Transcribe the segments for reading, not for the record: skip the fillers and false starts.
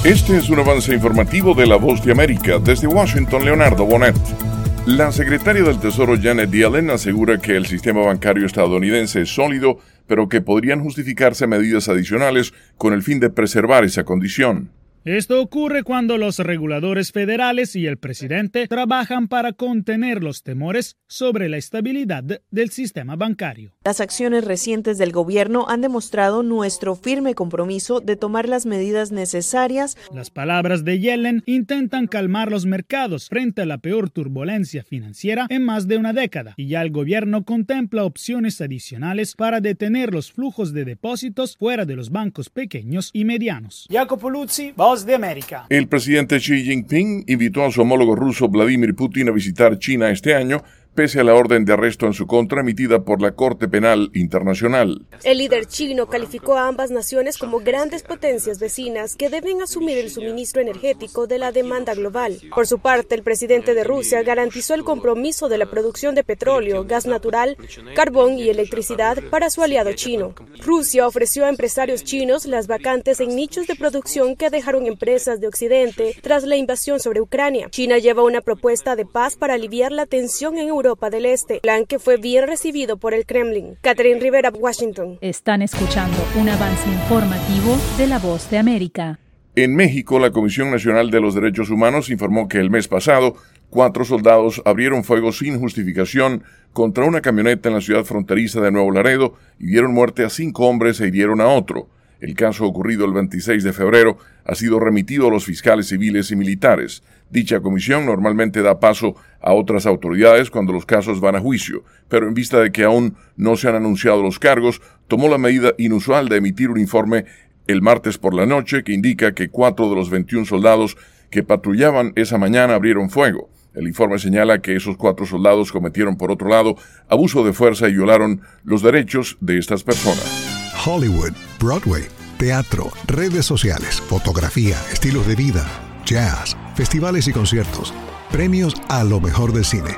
Este es un avance informativo de La Voz de América. Desde Washington, Leonardo Bonet. La secretaria del Tesoro Janet Yellen asegura que el sistema bancario estadounidense es sólido, pero que podrían justificarse medidas adicionales con el fin de preservar esa condición. Esto ocurre cuando los reguladores federales y el presidente trabajan para contener los temores sobre la estabilidad del sistema bancario. Las acciones recientes del gobierno han demostrado nuestro firme compromiso de tomar las medidas necesarias. Las palabras de Yellen intentan calmar los mercados frente a la peor turbulencia financiera en más de una década, y ya el gobierno contempla opciones adicionales para detener los flujos de depósitos fuera de los bancos pequeños y medianos. Jacopo Luzzi, Voz de América. El presidente Xi Jinping invitó a su homólogo ruso Vladimir Putin a visitar China este año, pese a la orden de arresto en su contra emitida por la Corte Penal Internacional. El líder chino calificó a ambas naciones como grandes potencias vecinas que deben asumir el suministro energético de la demanda global. Por su parte, el presidente de Rusia garantizó el compromiso de la producción de petróleo, gas natural, carbón y electricidad para su aliado chino. Rusia ofreció a empresarios chinos las vacantes en nichos de producción que dejaron empresas de Occidente tras la invasión sobre Ucrania. China lleva una propuesta de paz para aliviar la tensión en Europa del Este, plan que fue bien recibido por el Kremlin. Catherine Rivera, Washington. Están escuchando un avance informativo de La Voz de América. En México, la Comisión Nacional de los Derechos Humanos informó que el mes pasado 4 soldados abrieron fuego sin justificación contra una camioneta en la ciudad fronteriza de Nuevo Laredo y dieron muerte a 5 hombres e hirieron a otro. El caso ocurrido el 26 de febrero ha sido remitido a los fiscales civiles y militares. Dicha comisión normalmente da paso a otras autoridades cuando los casos van a juicio, pero en vista de que aún no se han anunciado los cargos, tomó la medida inusual de emitir un informe el martes por la noche que indica que 4 de los 21 soldados que patrullaban esa mañana abrieron fuego. El informe señala que esos 4 soldados cometieron, por otro lado, abuso de fuerza y violaron los derechos de estas personas. Hollywood, Broadway, teatro, redes sociales, fotografía, estilos de vida, jazz, festivales y conciertos, premios a lo mejor del cine.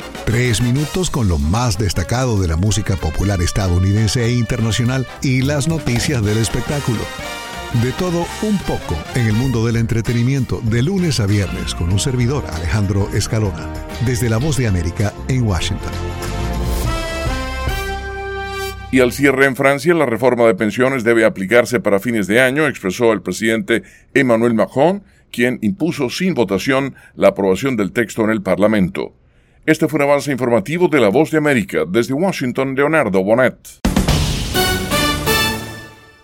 3 minutos con lo más destacado de la música popular estadounidense e internacional y las noticias del espectáculo. De todo un poco en el mundo del entretenimiento, de lunes a viernes, con un servidor, Alejandro Escalona, desde La Voz de América en Washington. Y al cierre en Francia, la reforma de pensiones debe aplicarse para fines de año, expresó el presidente Emmanuel Macron, quien impuso sin votación la aprobación del texto en el Parlamento. Este fue un avance informativo de La Voz de América. Desde Washington, Leonardo Bonet.